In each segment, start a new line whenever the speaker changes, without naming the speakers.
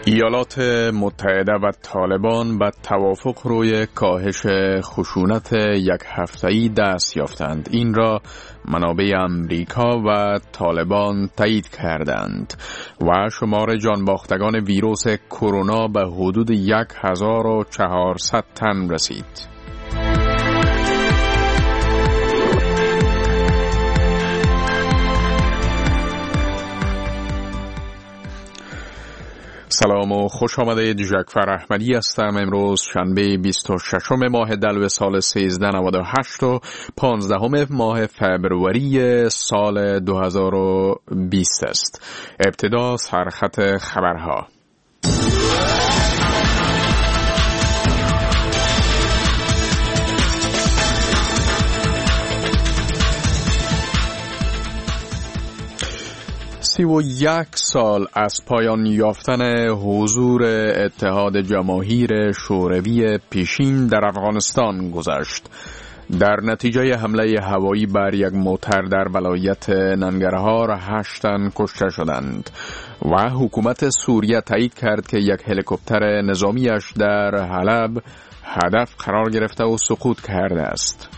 ایالات متحده و طالبان به توافق روی کاهش خشونت یک هفته‌ای دست یافتند. این را منابع امریکا و طالبان تایید کردند و شمار جانباختگان ویروس کرونا به حدود 1400 تن رسید. سلام و خوش آمدید. جعفر احمدی هستم. امروز شنبه 26 ماه دلو سال 1398 و 15 ماه فبروری سال 2020 است. ابتدا سرخط خبرها. و 31 سال از پایان یافتن حضور اتحاد جماهیر شوروی پیشین در افغانستان گذشت. در نتیجه حمله هوایی بر یک موتر در ولایت ننگرهار 8 تن کشته شدند و حکومت سوریه تایید کرد که یک هلیکوپتر نظامیش در حلب هدف قرار گرفته و سقوط کرده است.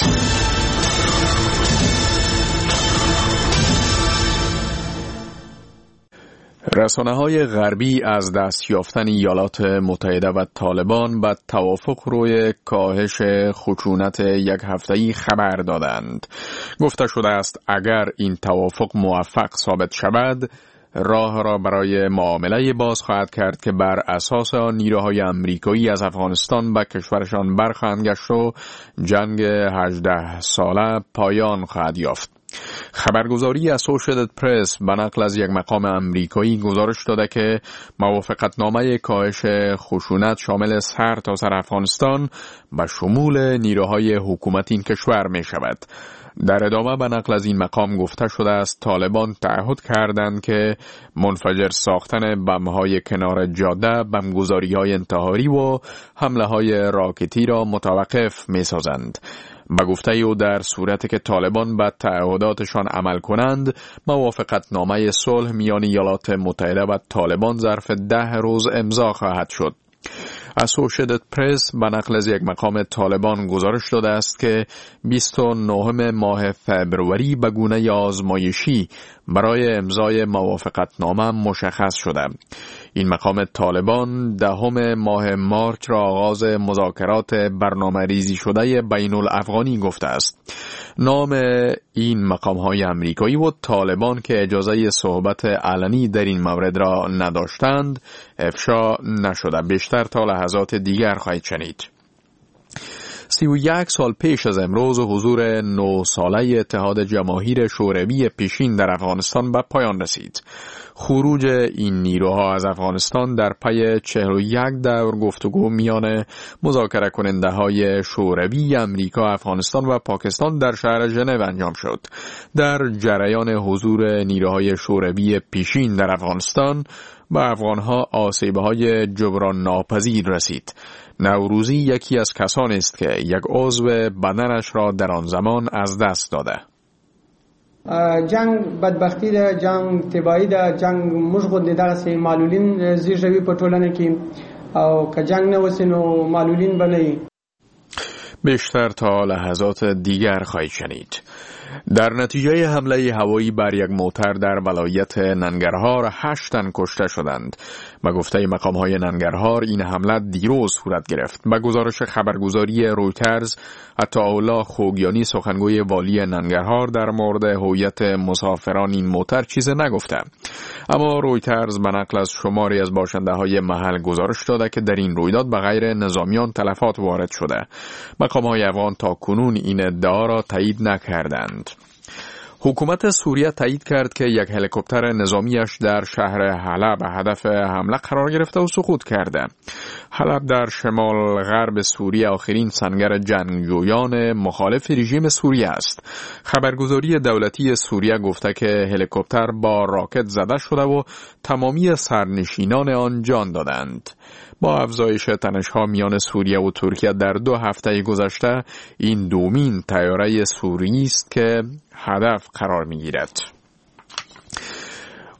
رسانه‌های غربی از دست یافتن ایالات متحده و طالبان به توافق روی کاهش خشونت یک هفته‌ای خبر دادند. گفته شده است اگر این توافق موفق ثابت شود، راه را برای معامله باز خواهد کرد که بر اساس آن نیروهای امریکایی از افغانستان به کشورشان برخواهند گشت و جنگ 18 ساله پایان خواهد یافت. خبرگزاری اسوشییتد پرس به نقل از یک مقام امریکایی گزارش داده که موافقتنامه کاهش خشونت شامل سرتاسر افغانستان به شمول نیروهای حکومت این کشور می شود. در ادامه به نقل از این مقام گفته شده است طالبان تعهد کردند که منفجر ساختن بم‌های کنار جاده، بمگذاری‌های انتحاری و حمله‌های راکتی را متوقف می‌سازند. به گفته او در صورتی که طالبان به تعهداتشان عمل کنند، موافقتنامه صلح میان ایالات متحده و طالبان ظرف 10 روز امضا خواهد شد. اسوشییتد پرس به نقل از یک مقام طالبان گزارش داده است که 29 ماه فبروری به گونه آزمایشی برای امضای موافقتنامه مشخص شده. این مقام طالبان 10 ماه مارچ را آغاز مذاکرات برنامه ریزی شده بین الافغانی گفته است. نام این مقام‌های امریکایی و طالبان که اجازه صحبت علنی در این مورد را نداشتند افشا نشده. بیشتر تا لحظات دیگر خواهید شنید. 31 سال پیش از امروز حضور 9 ساله اتحاد جماهیر شوروی پیشین در افغانستان به پایان رسید. خروج این نیروها از افغانستان در پی 41 دور گفتگو میان مذاکره کننده های شوروی، امریکا، افغانستان و پاکستان در شهر ژنو انجام شد. در جریان حضور نیروهای شوروی پیشین در افغانستان به افغانها آسیب‌های جبران ناپذیر رسید. نوروزی یکی از کسانی است که یک عضو بدنش را در آن زمان از دست داده.
جنگ بدبختی ده، جنگ تباهی ده، جنگ موږ غوندې دغسې معلولین زیږوي په ټولنه کې، او که جنگ نه وسي نو معلولین به نه وي.
بیشتر تا لحظات دیگر خواهید شنید. در نتیجه حمله هوایی بر یک موتر در ولایت ننگرهار 8 تن کشته شدند. به گفته مقام‌های ننگرهار این حمله دیروز صورت گرفت. به گزارش خبرگزاری رویترز، عطاالله خوگیانی سخنگوی والی ننگرهار در مورد هویت مسافران این موتر چیزی نگفته. اما رویترز به نقل از شماری از باشنده‌های محل گزارش داده که در این رویداد به غیر نظامیان تلفات وارد شده. مقام‌های افغان تا کنون این ادعا را تایید نکردند. حکومت سوریه تایید کرد که یک هلیکوپتر نظامیش در شهر حلب هدف حمله قرار گرفته و سقوط کرده. حلب در شمال غرب سوریه آخرین سنگر جنگجویان مخالف رژیم سوریه است. خبرگزاری دولتی سوریه گفته که هلیکوپتر با راکت زده شده و تمامی سرنشینان آن جان دادند. با افزایش تنش‌ها میان سوریه و ترکیه در 2 هفته گذشته، این دومین طیاره سوریی است که هدف قرار می‌گیرد.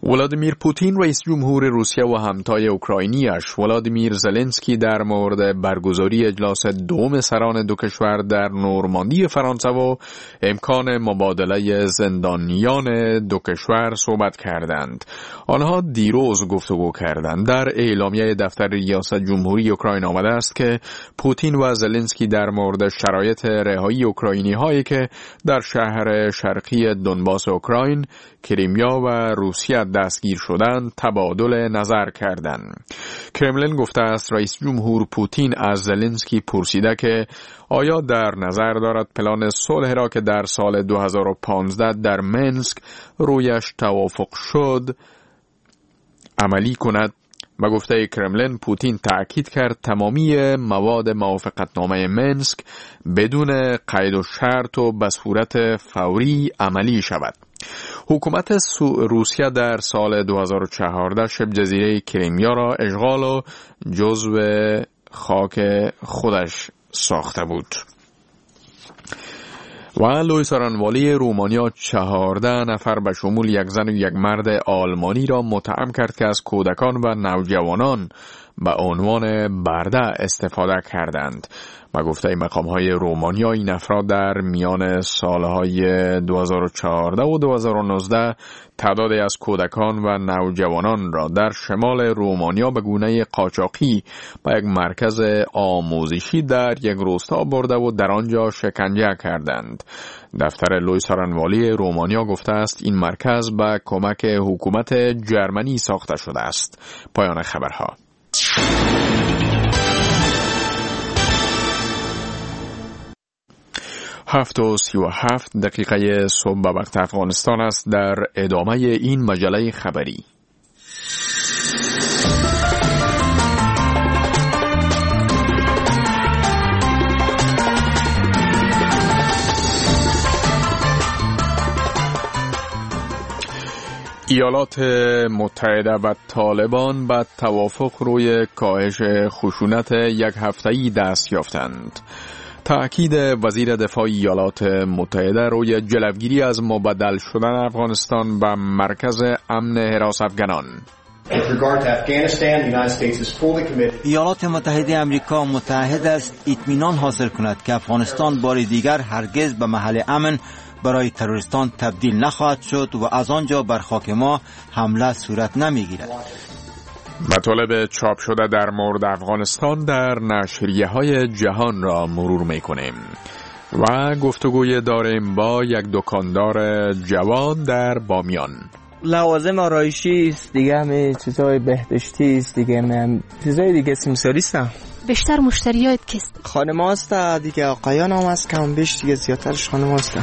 ولادیمیر پوتین رئیس جمهور روسیه و همتای اوکراینیش ولادیمیر زلنسکی در مورد برگزاری اجلاس دوم سران دو کشور در نورماندی فرانسه و امکان مبادله زندانیان دو کشور صحبت کردند. آنها دیروز گفتگو کردند. در اعلامیه دفتر ریاست جمهوری اوکراین آمده است که پوتین و زلنسکی در مورد شرایط رهایی اوکراینی هایی که در شهر شرقی دونباس اوکراین، کریمیا و روسیه دستگیر شدند تبادل نظر کردند. کرملین گفته است رئیس جمهور پوتین از زلنسکی پرسیده که آیا در نظر دارد پلان صلح را که در سال 2015 در منسک رویش توافق شد عملی کند. و گفته کرملین پوتین تأکید کرد تمامی مواد موافقتنامه منسک بدون قید و شرط و به صورت فوری عملی شود. حکومت روسیه در سال 2014 شبه جزیره کریمیا را اشغال و جزو خاک خودش ساخته بود. و لوئیس آرانوالی رومانیا 14 نفر به شمول یک زن و یک مرد آلمانی را متهم کرد که از کودکان و نوجوانان به عنوان برده استفاده کردند. و گفته مقام‌های رومانیا این افراد در میان سالهای 2014 و 2019 تعدادی از کودکان و نوجوانان را در شمال رومانیا به گونه قاچاقی به یک مرکز آموزشی در یک روستا برده و در آنجا شکنجه کردند. دفتر لوئیس آرانوالی رومانیا گفته است این مرکز به کمک حکومت جرمنی ساخته شده است. پایان خبرها. 7:37 صبح به وقت افغانستان است. در ادامه این مجله خبری ایالات متحده و طالبان به توافق روی کاهش خشونت یک هفته‌ای دست یافتند. تأکید وزیر دفاع ایالات متحده روی جلوگیری از مبدل شدن افغانستان به مرکز امن حراس افغانان.
ایالات متحده آمریکا متعهد است اطمینان حاصل کند که افغانستان بار دیگر هرگز به محل امن برای تروریستان تبدیل نخواهد شد و از آنجا بر خاک ما حمله صورت نمیگیرد.
مطالب چاپ شده در مورد افغانستان در نشریه‌های جهان را مرور می‌کنیم و گفتگوی داریم با یک دکاندار جوان در بامیان.
لوازم آرایشی است دیگه، همه چیزای بهداشتی است دیگه، من چیزای دیگه سیمساری است.
بیشتر مشتریات کیست؟
خانم هاست دیگه، آقایان هم هست کم بیش دیگه، زیادترش خانم هاست.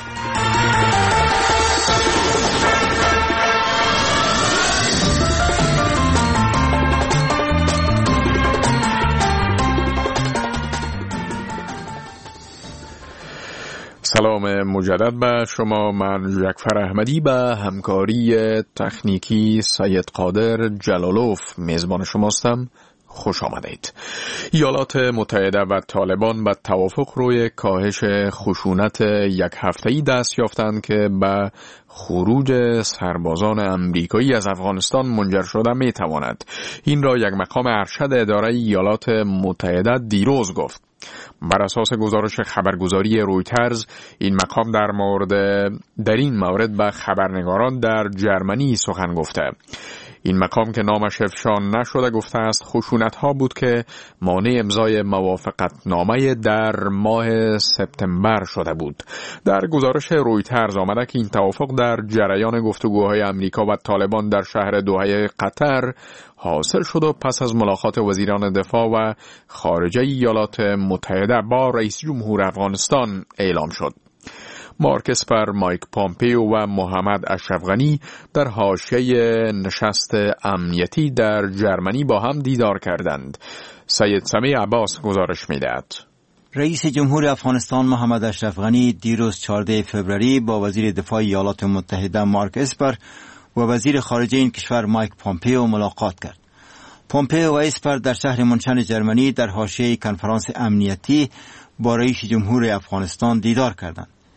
سلام مجدد به شما. من جعفر احمدی به همکاری تکنیکی سید قادر جلالوف میزبان شماستم. خوش آمدید. ایالات متحده و طالبان به توافق روی کاهش خشونت یک هفته‌ای دست یافتند که به خروج سربازان امریکایی از افغانستان منجر شده میتواند. این را یک مقام ارشد اداره ایالات متحده دیروز گفت. بر اساس گزارش خبرگزاری رویترز این مقام در این مورد به خبرنگاران در جرمنی سخن گفته. این مقام که نامش افشا نشده گفته است خشونت‌ها بود که مانع امضای موافقتنامه در ماه سپتامبر شده بود. در گزارش رویترز آمده که این توافق در جریان گفتگوهای امریکا و طالبان در شهر دوحه قطر حاصل شد و پس از ملاقات وزیران دفاع و خارجه ایالات متحده با رئیس جمهور افغانستان اعلام شد. مارک اسپر، مایک پامپیو و محمد اشرف غنی در حاشیه نشست امنیتی در جرمنی با هم دیدار کردند. سید سمیع عباس گزارش می‌دهد.
رئیس جمهور افغانستان محمد اشرف غنی دیروز 14 فوریه با وزیر دفاع ایالات متحده مارک اسپر و وزیر خارجه این کشور مایک پامپیو ملاقات کرد. پامپیو و اسپر در شهر منشن جرمنی در حاشیه کنفرانس امنیتی با رئیس جمهور افغانستان دیدار کردند.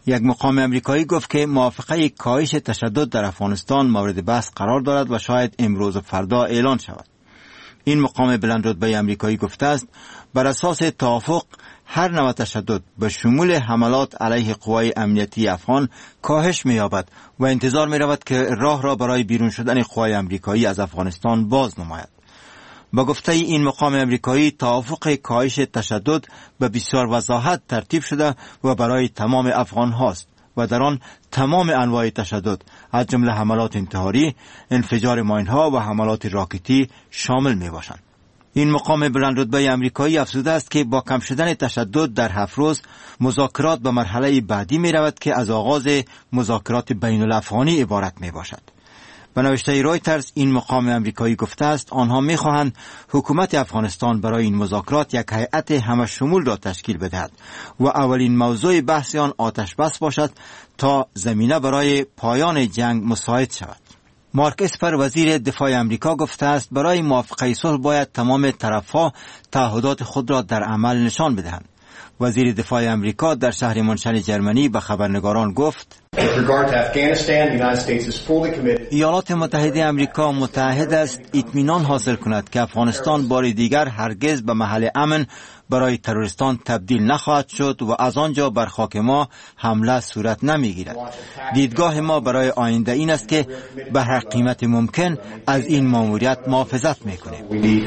یک مقام امریکایی گفت که موافقه کاهش تشدد در افغانستان مورد بحث قرار دارد و شاید امروز و فردا اعلان شود. این مقام بلند رتبه امریکایی گفته است بر اساس توافق هر نوع تشدد به شمول حملات علیه قوای امنیتی افغان کاهش می‌یابد و انتظار می‌رود که راه را برای بیرون شدن قوای امریکایی از افغانستان باز نماید. با گفته این مقام امریکایی توافق کاهش تشدد به بسیار وضاحت ترتیب شده و برای تمام افغان هاست و در آن تمام انواع تشدد از جمله حملات انتحاری، انفجار ماین‌ها و حملات راکتی شامل می‌باشند. این مقام بلند رتبه امریکایی افزوده است که با کم شدن تشدد در 7 روز مذاکرات به مرحله بعدی می‌رود که از آغاز مذاکرات بین الافغانی عبارت می‌باشد. به نوشته رویترز این مقام امریکایی گفته است آنها می‌خواهند حکومت افغانستان برای این مذاکرات یک هیئت همه شمول را تشکیل بدهد و اولین موضوع بحث آن آتش بس باشد تا زمینه برای پایان جنگ مساعد شود. مارک اسپر وزیر دفاع امریکا گفته است برای موافقه صلح باید تمام طرف‌ها تعهدات خود را در عمل نشان بدهند. وزیر دفاع امریکا در شهر منشن جرمنی به خبرنگاران گفت ایالات متحده امریکا متعهد است اطمینان حاصل کند که افغانستان بار دیگر هرگز به محل امن برای تروریستان تبدیل نخواهد شد و از آنجا بر خاک ما حمله صورت نمیگیرد. دیدگاه ما برای آینده این است که به هر قیمت ممکن از این مأموریت محافظت میکنیم.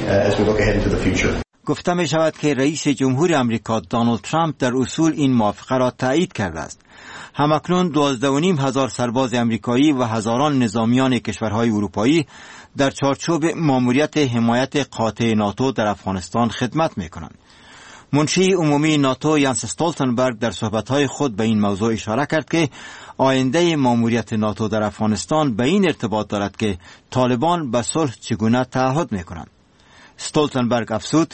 گفته می شود که رئیس جمهور امریکا دونالد ترامپ در اصول این موافقه را تایید کرده است. همکنون 12,500 سرباز امریکایی و هزاران نظامیان کشورهای اروپایی در چارچوب مأموریت حمایت قاطع ناتو در افغانستان خدمت می کنند. منشی عمومی ناتو یانس استولتنبرگ در صحبت‌های خود به این موضوع اشاره کرد که آینده مأموریت ناتو در افغانستان به این ارتباط دارد که طالبان به صلح چگونه تعهد می‌کنند. استولتنبرگ افزود: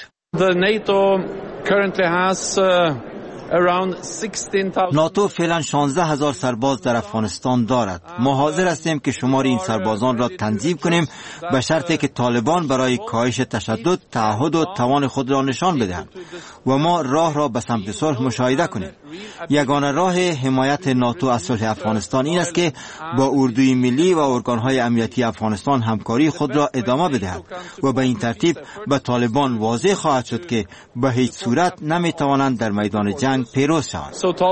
ناتو فعلا 16,000 سرباز در افغانستان دارد. ما حاضر هستیم که شمار این سربازان را تنظیم کنیم به شرطی که طالبان برای کاهش تشدد تعهد و توان خود را نشان بدهند و ما راه را به سمت صلح مشاهده کنیم. یگانه راه حمایت ناتو از صلح افغانستان این است که با اردوی ملی و ارگانهای امنیتی افغانستان همکاری خود را ادامه بدهد و به این ترتیب به طالبان واضح خواهد شد که به هیچ صورت نمیتوانند در میدان جنگ پیروز شوند.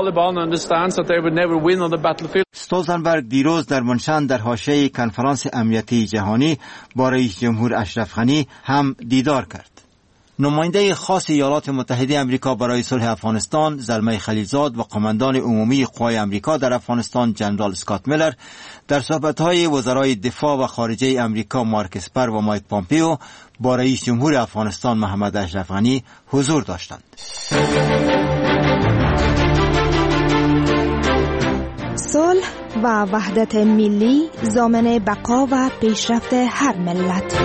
استولتنبرگ دیروز در منشن در حاشیه کنفرانس امنیتی جهانی با رئیس جمهور اشرف غنی هم دیدار کرد. نماینده خاص ایالات متحده امریکا برای صلح افغانستان زلمه خلیلزاد و قماندان عمومی قوای امریکا در افغانستان جنرال اسکات میلر در صحبت‌های وزرای دفاع و خارجه امریکا مارک اسپر و مایک پامپیو با رئیس جمهور افغانستان محمد اشرف غنی حضور داشتند.
صلح و وحدت ملی ضامن بقا و پیشرفت هر ملت.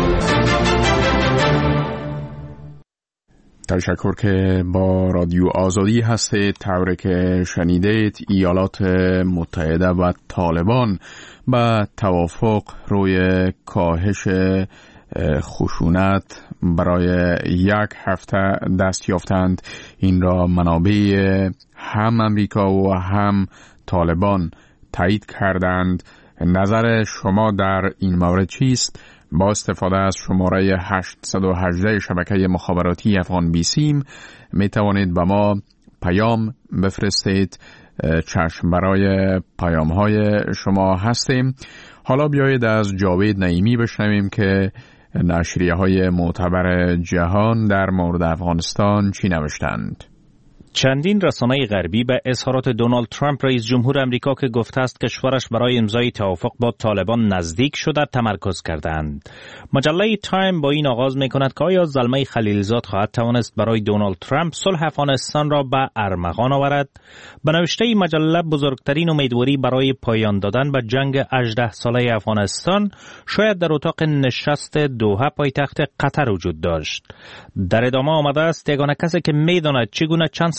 تشکر که با رادیو آزادی هستید. طوری که شنیدید ایالات متحده و طالبان به توافق روی کاهش خشونت برای 1 هفته دست یافتند. این را منابع هم امریکا و هم طالبان تایید کردند. نظر شما در این مورد چیست؟ با استفاده از شماره 818 شبکه مخابراتی افغان بیسیم می توانید به ما پیام بفرستید. چشم برای پیام های شما هستیم. حالا بیایید از جاوید نعیمی بشنویم که نشریه های معتبر جهان در مورد افغانستان چی نوشتند.
چندین رسانه غربی به اظهارات دونالد ترامپ رئیس جمهور امریکا که گفته است کشورش برای امضای توافق با طالبان نزدیک شده تمرکز کردند. مجله تایم با این آغاز می‌کند که آیا زلمه خلیلزاد خواهد توانست برای دونالد ترامپ صلح افغانستان را به ارمغان آورد؟ به نوشته مجله بزرگترین امیدواری برای پایان دادن به جنگ 18 ساله افغانستان شاید در اتاق نشست دوحه پایتخت قطر وجود داشت. در ادامه آمده است یگانه کسی که می‌داند چگونه چند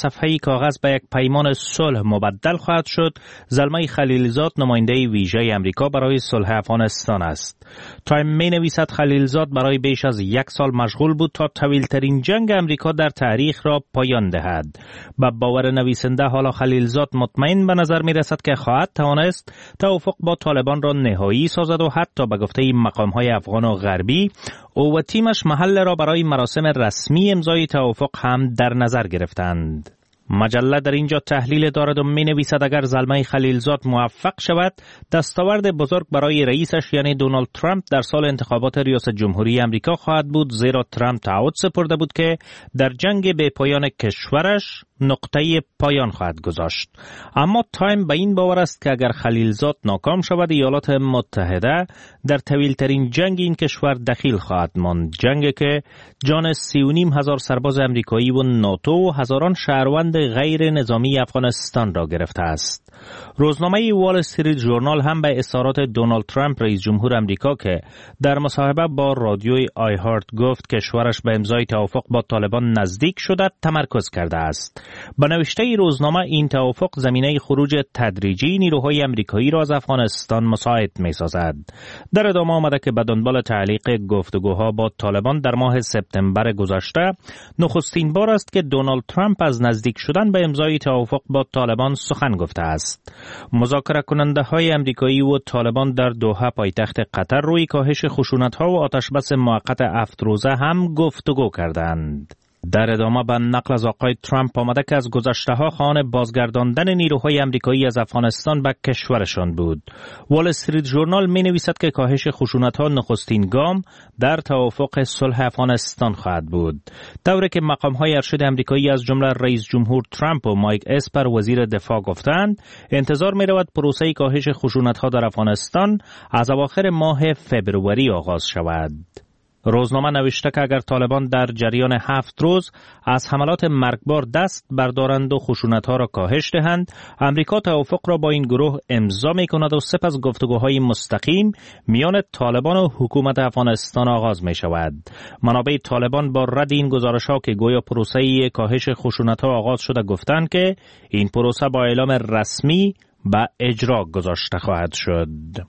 صفحه کاغذ به یک پیمان صلح مبدل خواهد شد، زلمه خلیلزاد نماینده ویژه امریکا برای صلح افغانستان است. تایم می نویسد خلیلزاد برای بیش از 1 سال مشغول بود تا طویل‌ترین جنگ امریکا در تاریخ را پایان دهد. با باور نویسنده حالا خلیلزاد مطمئن به نظر می رسد که خواهد توانست توافق با طالبان را نهایی سازد و حتی به گفته مقام‌های افغان و غربی او و تیمش محل را برای مراسم رسمی امضای توافق هم در نظر گرفتند. مجله در اینجا تحلیل دارد و می نویسد اگر زلمه خلیلزاد موفق شود، دستاورد بزرگ برای رئیسش یعنی دونالد ترامپ در سال انتخابات ریاست جمهوری امریکا خواهد بود، زیرا ترامپ تعهد سپرده بود که در جنگ به پایان کشورش نقطه پایان خواهد گذاشت. اما تایم به این باور است که اگر خلیلزاد ناکام شود، ایالات متحده در طویل‌ترین جنگ این کشور دخیل خواهد ماند، جنگی که جان 3,500 سرباز امریکایی و ناتو و هزاران شهروند غیر نظامی افغانستان را گرفته است. روزنامه وال استریت ژورنال هم به اظهارات دونالد ترامپ رئیس جمهور امریکا که در مصاحبه با رادیوی آی هارت گفت کشورش به امضای توافق با طالبان نزدیک شده تمرکز کرده است. با نوشته روزنامه این توافق زمینه خروج تدریجی نیروهای امریکایی را از افغانستان مساعد می‌سازد. در ادامه آمده که به دنبال تعلیق گفتگوها با طالبان در ماه سپتامبر گذشته نخستین بار است که دونالد ترامپ از نزدیک شدن به امضای توافق با طالبان سخن گفته است. مذاکره کننده های امریکایی و طالبان در دوحه پایتخت قطر روی کاهش خشونت‌ها و آتشبس موقت 7 روزه هم گفتگو کردند. در ادامه به نقل از آقای ترامپ آمده که از گذشته‌ها خواهان بازگرداندن نیروهای امریکایی از افغانستان به کشورشان بود. وال استریت ژورنال می‌نویسد که کاهش خشونت‌ها نخستین گام در توافق صلح افغانستان خواهد بود. طوری که مقام‌های ارشد امریکایی از جمله رئیس جمهور ترامپ و مایک اسپر وزیر دفاع گفتند، انتظار می‌رود پروسه کاهش خشونت‌ها در افغانستان از اواخر ماه فوریه آغاز شود. روزنامه نوشته که اگر طالبان در جریان 7 روز از حملات مرگبار دست بردارند و خشونت‌ها را کاهش دهند، امریکا توافق را با این گروه امضا می‌کند و سپس گفتگوهای مستقیم میان طالبان و حکومت افغانستان آغاز می‌شود. منابع طالبان با رد این گزارش‌ها که گویا پروسه کاهش خشونت‌ها آغاز شده گفتند که این پروسه با اعلام رسمی به اجرا گذاشته خواهد شد.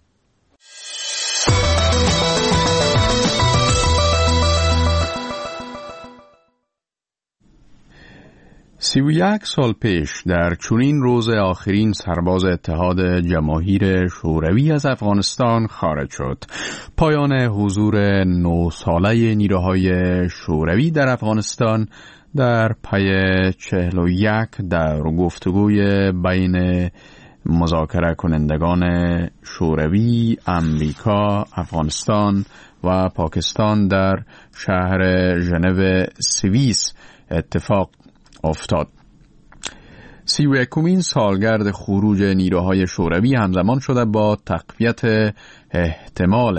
31 سال پیش در چنین روز آخرین سرباز اتحاد جماهیر شوروی از افغانستان خارج شد. پایان حضور 9 ساله نیروهای شوروی در افغانستان در پی 41 در گفتگوی بین مذاکره کنندگان شوروی، امریکا، افغانستان و پاکستان در شهر ژنو سوئیس اتفاق افتاد. 31مین سالگرد خروج نیروهای شوروی همزمان شده با تقویت احتمال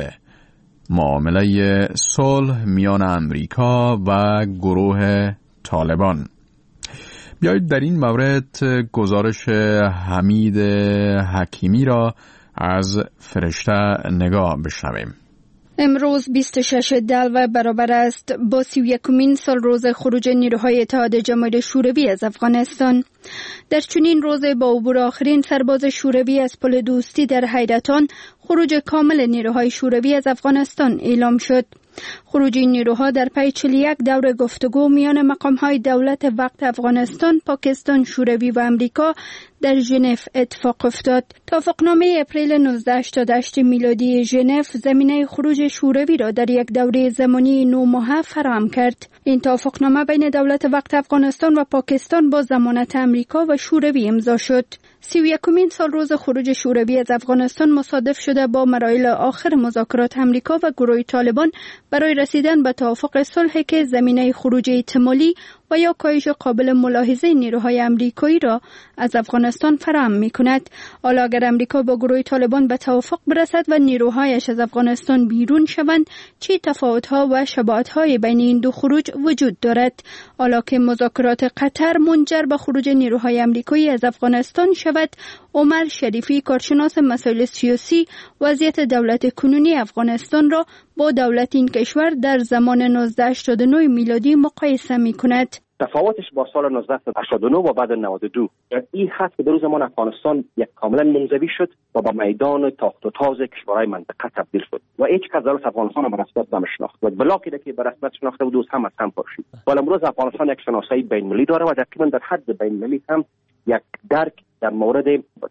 معامله صلح میان امریکا و گروه طالبان. بیایید در این مورد گزارش حمید حکیمی را از فرشته نگاه بشنویم.
امروز 26 دلو برابر است با 31مین سال روز خروج نیروهای اتحاد جماهیر شوروی از افغانستان. در چنین روز با عبور آخرین سرباز شوروی از پل دوستی در حیرتان، خروج کامل نیروهای شوروی از افغانستان اعلام شد. خروج این نیروها در پی 41 دور گفتگو میان مقام‌های دولت وقت افغانستان، پاکستان، شوروی و امریکا در ژنو اتفاق افتاد. توافقنامه اپریل 1988 میلادی ژنو زمینه خروج شوروی را در یک دوره زمانی 9 ماهه فراهم کرد. این توافقنامه بین دولت وقت افغانستان و پاکستان با ضمانت امریکا و شوروی امضا شد. 31مین سال روز خروج شوروی از افغانستان مصادف شده با مراحل آخر مذاکرات امریکا و گروه طالبان برای رسیدن به توافق صلح که زمینه خروج احتمالی و یا کاهش قابل ملاحظه نیروهای امریکایی را از افغانستان فراهم می‌کند. حالا اگر امریکا با گروه طالبان به توافق برسد و نیروهایش از افغانستان بیرون شوند، چه تفاوت‌ها و شباهت‌های بین این دو خروج وجود دارد؟ حالا که مذاکرات قطر منجر به خروج نیروهای امریکایی از افغانستان شود، عمر شریفی کارشناس مسائل سیاسی وضعیت دولت کنونی افغانستان را با دولت این کشور در زمان 1989 میلادی مقایسه می‌کند.
تفاوتش با سال 1989 و بعد 92 این هست که در زمان افغانستان یک کاملا منزوی شد و به میدان تاخت و تاز کشورهای منطقه تبدیل شد و هیچ کس دولت افغانستان به رسمیت نمیشناخت و بلاکی که به رسمیت شناخته بود هم از هم پاشید. ولی امروز افغانستان یک شناسایی بین المللی داره و تقریبا در حد بین المللی هم یک درک در مورد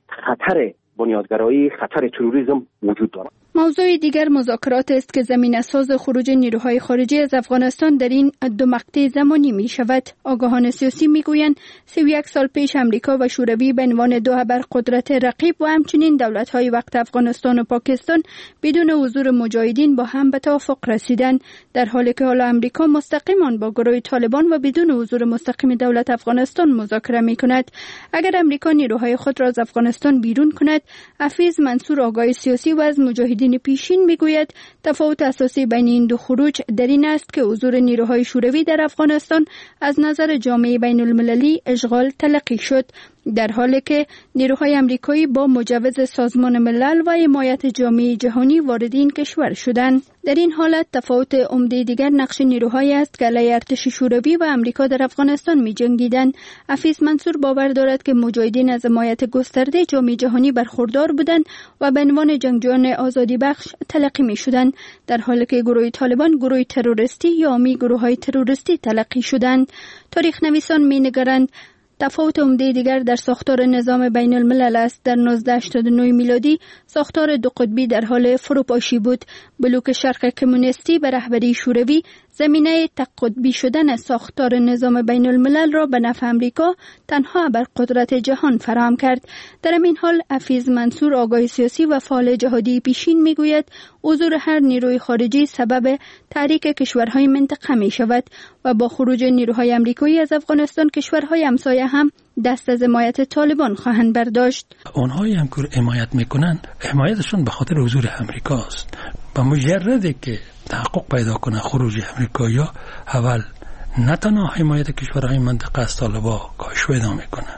خطر بنیادگرایی، خطر تروریسم وجود دارد.
موضوع دیگر مذاکرات است که زمینه ساز خروج نیروهای خارجی از افغانستان در این دو مقطع زمانی می شود. آگاهان سیاسی می گویند 31 سال پیش امریکا و شوروی به عنوان دو ابرقدرت رقیب و همچنین دولت‌های وقت افغانستان و پاکستان بدون حضور مجاهدین با هم به توافق رسیدند، در حالی که حالا امریکا مستقیما با گروه طالبان و بدون حضور مستقیم دولت افغانستان مذاکره می کند. اگر امریکا نیروهای خود را از افغانستان بیرون کند، حفیظ منصور آگاه سیاسی و از مجاهدین پیشین میگوید تفاوت اساسی بین این دو خروج در این است که حضور نیروهای شوروی در افغانستان از نظر جامعه بین المللی اشغال تلقی شد، در حالی که نیروهای امریکایی با مجوز سازمان ملل و حمایت جامعه جهانی وارد این کشور شدند. در این حالت تفاوت عمده دیگر نقش نیروهایی است که علیه ارتش شوروی و امریکا در افغانستان می‌جنگیدند. حفیظ منصور باور دارد که مجاهدین از حمایت گسترده جامعه جهانی برخوردار بودند و به عنوان جنگجویان آزادی بخش تلقی می‌شدند، در حالی که گروه طالبان گروه تروریستی یا عامی گروه‌های تروریستی تلقی شدند. تاریخ نویسان می‌نگرند تفاوت عمده دیگر در ساختار نظام بین الملل است. در 1989 میلادی ساختار دو قطبی در حال فروپاشی بود. بلوک شرق کمونیستی به رهبری شوروی زمینه تک قطبی شدن ساختار نظام بین الملل را به نفع امریکا تنها بر قدرت جهان فراهم کرد. در این حال حفیظ منصور آگاه سیاسی و فعال جهادی پیشین میگوید حضور هر نیروی خارجی سبب تحریک کشورهای منطقه می شود و با خروج نیروهای امریکایی از افغانستان کشورهای همسایه هم دست از حمایت طالبان خواهند برداشت.
اونهایی هم که حمایت میکنن حمایتشون به خاطر حضور امریکاست. با مجردی که تحقق پیدا کنه خروج امریکایی اول نه تنها حمایت کشورهای منطقه از طالبان کاهش پیدا میکنه،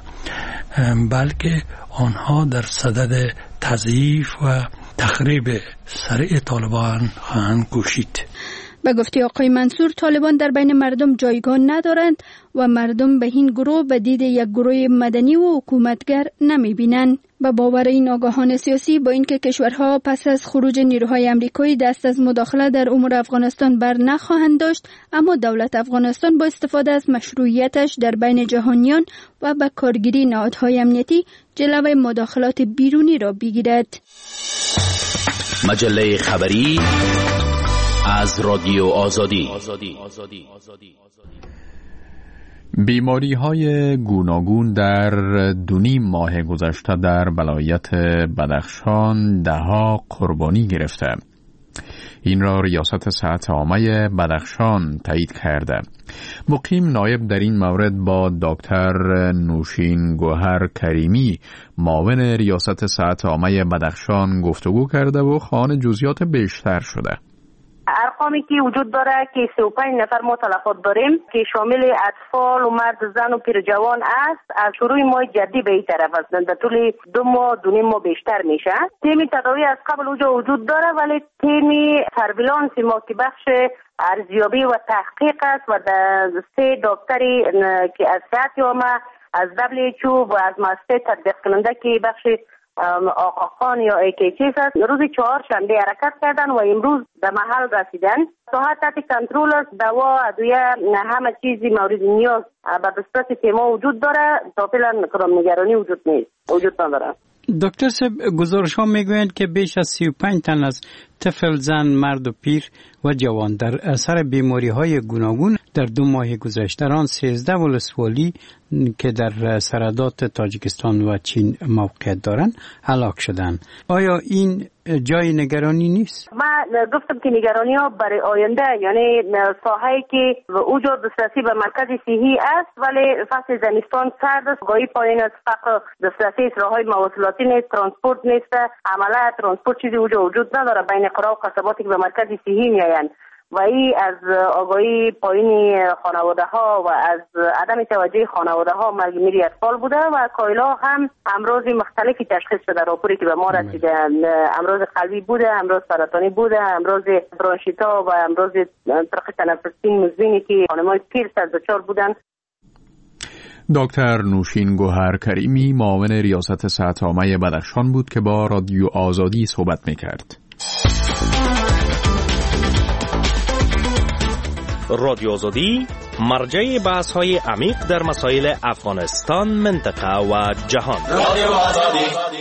بلکه آنها در صدد تضعیف و تخریب سریع طالبان خواهند کوشید.
به گفته آقای منصور طالبان در بین مردم جایگاه ندارند و مردم به این گروه به دید یک گروه مدنی و حکومتگر نمی بینند. به باور این آگاهان سیاسی با اینکه کشورها پس از خروج نیروهای امریکایی دست از مداخله در امور افغانستان بر نخواهند داشت، اما دولت افغانستان با استفاده از مشروعیتش در بین جهانیان و با کارگیری نهادهای امنیتی جلوه مداخلات بیرونی را بگیرد.
مجله خبری از رادیو آزادی.
بیماری های گوناگون در 2.5 ماه گذشته در ولایت بدخشان دهها قربانی گرفته. این را ریاست صحت عامه بدخشان تایید کرده. مقیم نایب در این مورد با دکتر نوشین گوهر کریمی معاون ریاست صحت عامه بدخشان گفتگو کرده و خواهان جزئیات بیشتر شده.
ارقامی که وجود داره که 35 نفر ما تلفات داریم که شامل اطفال و مرد زن و پیر جوان است. از شروع ماه جدی به این طرف هستند، در طول 2 ماه 2.5 ماه بیشتر میشه. تیم تداوی از قبل اونجا وجود داره، ولی تیم سرویلانس ما که بخش ارزیابی و تحقیق است و در 3 دکتری که از صحت عامه، از WHO و از مؤسسه تطبیق کننده که بخش آقا خان یا ایکیچیس است، روز 4 شنبه حرکت کردن و امروز در محل رسیدن. صحت تحت کنترل است، دوا، ادویه، همه چیزی مورد نیاز به دسترس تیما وجود داره. تا فعلا کدام نگرانی وجود نداره.
دکتر صاحب، گزارش ها میگویند که بیش از 35 تن از طفل، زن، مرد و پیر و جوان در اثر بیماری های گوناگون در 2 ماه گذشته آن 13 ولسوالی که در سرحدات تاجیکستان و چین موقعیت دارند هلاک شدند. آیا این جای نگرانی نیست؟
من گفتم که نگرانی ها برای آینده، یعنی ساحه‌ای که اونجا دسترسی به مرکز صحی است ولی فصل زمستان سرد است، گاهی پایین است، فقط دسترسی راههای مواصلاتی نیست، ترانسپورت نیست، عمله ترانسپورت چیزی اونجا وجود نداره بین قرا و قصباتی که به مرکز صحی میآیند و این از آگاهی پایین خانواده ها و از عدم توجه خانواده ها مرگ میری اطفال بوده و کایلا هم امراض مختلفی تشخیص شده. راپوری که به ما رسیده امراض قلبی بوده، امراض سرطانی بوده، امراض برانشیتا و امراض طرق تنفسی مزمنی که خانم‌های پیر سر دچار بودن.
دکتر نوشین گوهر کریمی معاون ریاست صحت‌عامه بدخشان بود که با رادیو آزادی صحبت می‌کرد.
رادیو آزادی مرجع بحث‌های عمیق در مسائل افغانستان، منطقه و جهان. رادیو آزادی.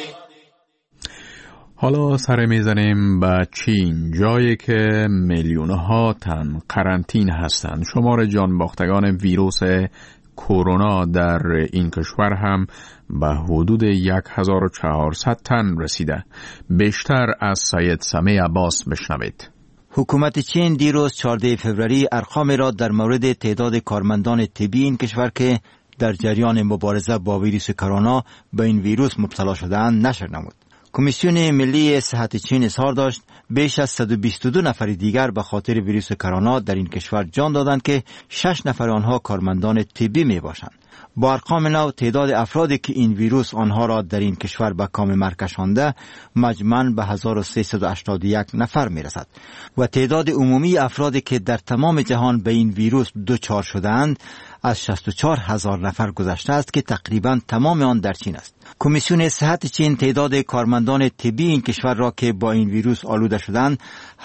حالا سر میزنیم به چین، جایی که میلیون‌ها تن قرنطین هستند. شمار جان باختگان ویروس کرونا در این کشور هم به حدود 1400 تن رسیده. بیشتر از سید سمیع عباس بشنوید.
حکومت چین دیروز 14 فوریه ارقام را در مورد تعداد کارمندان طبی این کشور که در جریان مبارزه با ویروس کرونا به این ویروس مبتلا شده‌اند نشر نمود. کمیسیون ملی صحت چین اظهار داشت بیش از 122 نفر دیگر به خاطر ویروس کرونا در این کشور جان دادند که 6 نفر آنها کارمندان طبی می باشند. با ارقام نو تعداد افرادی که این ویروس آنها را در این کشور به کام مرگ کشانده مجموعاً به 1381 نفر می رسد و تعداد عمومی افرادی که در تمام جهان به این ویروس دچار شده‌اند از 64,000 نفر گذشته است که تقریباً تمام آن در چین است. کمیسیون صحت چین تعداد کارمندان طبی این کشور را که با این ویروس آلوده شدند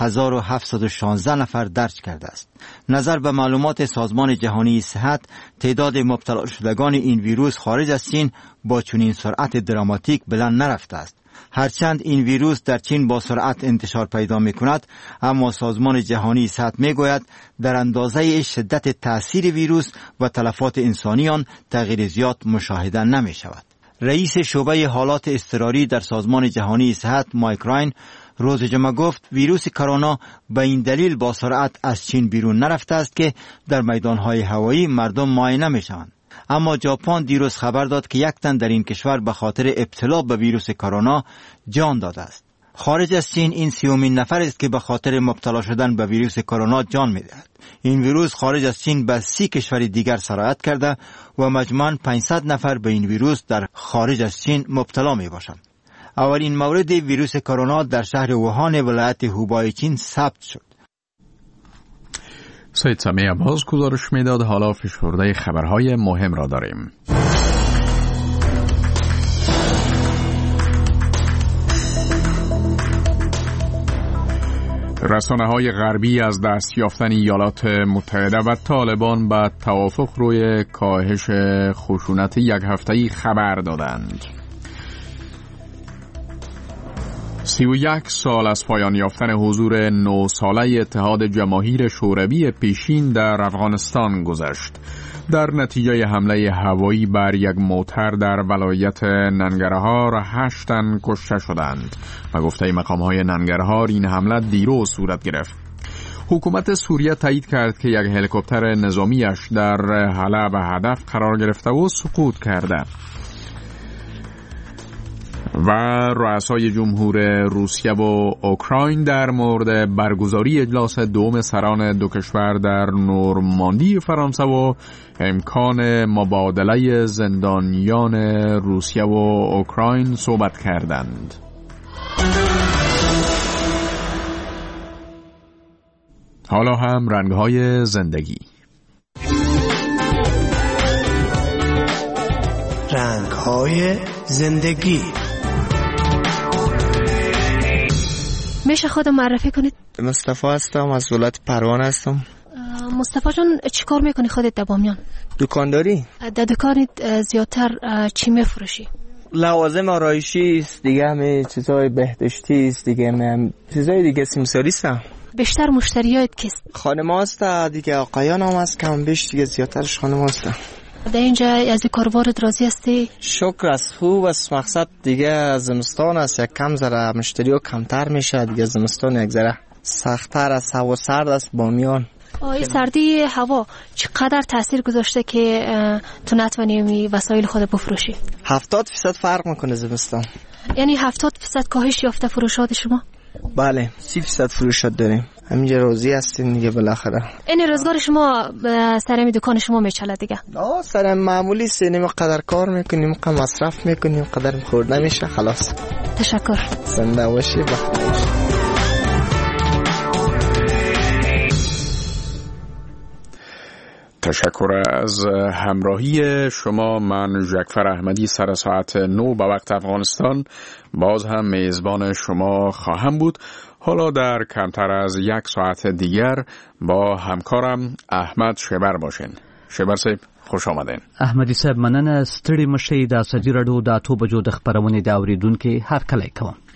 1716 نفر درج کرده است. نظر به معلومات سازمان جهانی صحت، تعداد مبتلا شدگان این ویروس خارج از چین با چنین سرعت دراماتیک بلند نرفته است. هرچند این ویروس در چین با سرعت انتشار پیدا می کند، اما سازمان جهانی صحت می گوید در اندازه شدت تأثیر ویروس و تلفات انسانی آن تغییر زیاد مشاهده نمی شود. رئیس شعبه حالات اضطراری در سازمان جهانی صحت مایک راین روز جمعه گفت ویروس کرونا به این دلیل با سرعت از چین بیرون نرفته است که در میدانهای هوایی مردم معاینه می شوند. اما ژاپن دیروز خبر داد که یک تن در این کشور به خاطر ابتلا به ویروس کرونا جان داده است. خارج از چین این 30مین نفر است که به خاطر مبتلا شدن به ویروس کرونا جان می‌دهد. این ویروس خارج از چین به 30 کشور دیگر سرایت کرده و مجموعاً 500 نفر به این ویروس در خارج از چین مبتلا می‌باشند. اولین مورد ویروس کرونا در شهر ووهان ولایت هوبای چین ثبت شد.
سید سمیع عباس گزارش میداد. حالا فشرده خبرهای مهم را داریم. رسانه‌های غربی از دست یافتن ایالات متحده و طالبان به توافق روی کاهش خشونت یک هفته‌ای خبر دادند. 31 سال از پایان یافتن حضور 9 ساله اتحاد جماهیر شوروی پیشین در افغانستان گذشت. در نتیجه حمله هوایی بر یک موتر در ولایت ننگرهار 8 تن کشته شدند و گفته مقام‌های ننگرهار این حمله دیروز صورت گرفت. حکومت سوریه تایید کرد که یک هلیکوپتر نظامیش در حلب هدف قرار گرفته و سقوط کرده. و رؤسای جمهور روسیه و اوکراین در مورد برگزاری اجلاس دوم سران دو کشور در نورماندی فرانسه و امکان مبادله زندانیان روسیه و اوکراین صحبت کردند. حالا هم رنگ‌های زندگی.
رنگ‌های زندگی.
میشه خودم معرفی کنید؟
مصطفی هستم، از ولایت پروان هستم.
مصطفی جان چی کار میکنی خودت در بامیان؟
دکانداری.
در دکانت زیادتر چی میفروشی؟
لوازم آرایشی است دیگه، همه چیزای بهداشتی است دیگه، هم چیزای دیگه سیمساری است.
بیشتر مشتریات کیست؟
خانم هست دیگه، آقایان هم هست کم بیش دیگه، زیادترش خانم هست.
در اینجا از کاروبارت راضی هستی؟
شکر است، خوب است. مقصد دیگه زمستان است، یک کم ذره مشتری ها کمتر میشه دیگه. زمستان یک ذره سخت‌تر است، هوا سرد است بامیان.
این سردی هوا چقدر تاثیر گذاشته که تو نتونی وسایل خود بفروشی؟
70% فرق میکنه زمستان.
یعنی 70% کاهش یافته فروشات شما؟
بله 30% فروشات داریم. همینجا راضی هستیم دیگه بالاخره.
این روزگار شما سر می دکان شما میچله دیگه؟
سر معمولی سینیم قدر کار میکنیم، قدر مصرف میکنیم، قدر خورد نمیشه، خلاص.
تشکر.
زنده باشی، بخیر باشی.
تشکر از همراهی شما. من جعفر احمدی سر ساعت 9 به وقت افغانستان باز هم میزبان شما خواهم بود. حالا در کمتر از یک ساعت دیگر با همکارم احمد شبر باشین. شبر صاحب خوش آمدین.
احمدی صاحب مننه. ستړي مشي د ازادي راډیو د 8 بجو د خبرونې د اوریدونکو هر کله کوم.